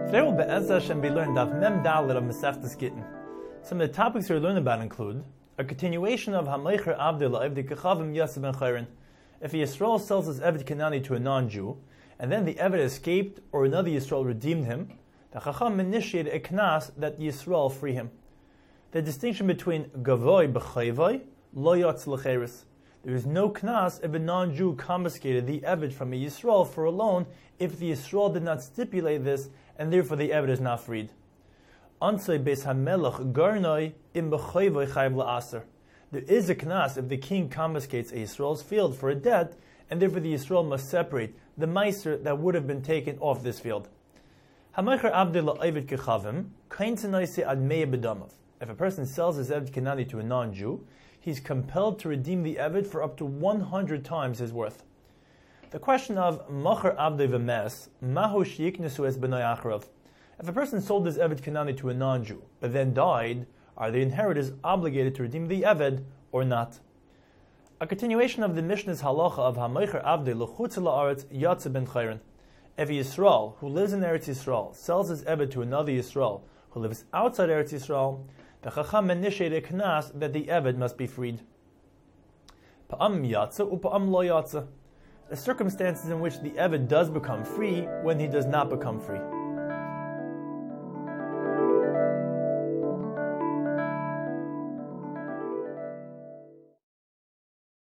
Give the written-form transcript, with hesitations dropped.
Today will Be'ez Hashem be learned of Mem Dalet of Meseftas Gittin. Some of the topics we're learning about include a continuation of Hamaycher Avdei La'Evdei Kechavim Yosef ben Chayrin. If a Yisrael sells his Eved Kanani to a non-Jew, and then the Eved escaped or another Yisrael redeemed him, the Chacham initiated a knas that Yisrael free him. The distinction between Gavoy B'chayvay, Lo Yotz L'Cheres. There is no knas if a non-Jew confiscated the Eved from a Yisrael for a loan if the Yisrael did not stipulate this, and therefore the Eved is not freed. Ansei Beis HaMelech Garnoi Im B'chayvay Chayv La'aser. There is a knas if the king confiscates a Yisrael's field for a debt, and therefore the Yisrael must separate the meiser that would have been taken off this field. Hamaycher Avdei La'Eved Kechavim Kain Tanaisi Ad Mea B'damav. If a person sells his Eved Kanani to a non-Jew, he's compelled to redeem the Eved for up to 100 times his worth. The question of Macher Avdei V'mes, Mahu Sheyiknesu Es B'nai Acharav. If a person sold his Eved Kanani to a non-Jew, but then died, are the inheritors obligated to redeem the Eved or not? A continuation of the Mishnah's halacha of Hamaycher Avdei L'chutz La'aretz Yotze ben Chayrin. If a Yisrael who lives in Eretz Yisrael sells his Eved to another Yisrael who lives outside Eretz Yisrael, the Chacham initiated a knas that the Eved must be freed. Pa'am yatsa u'pa'am lo yatsa. The circumstances in which the Eved does become free when he does not become free.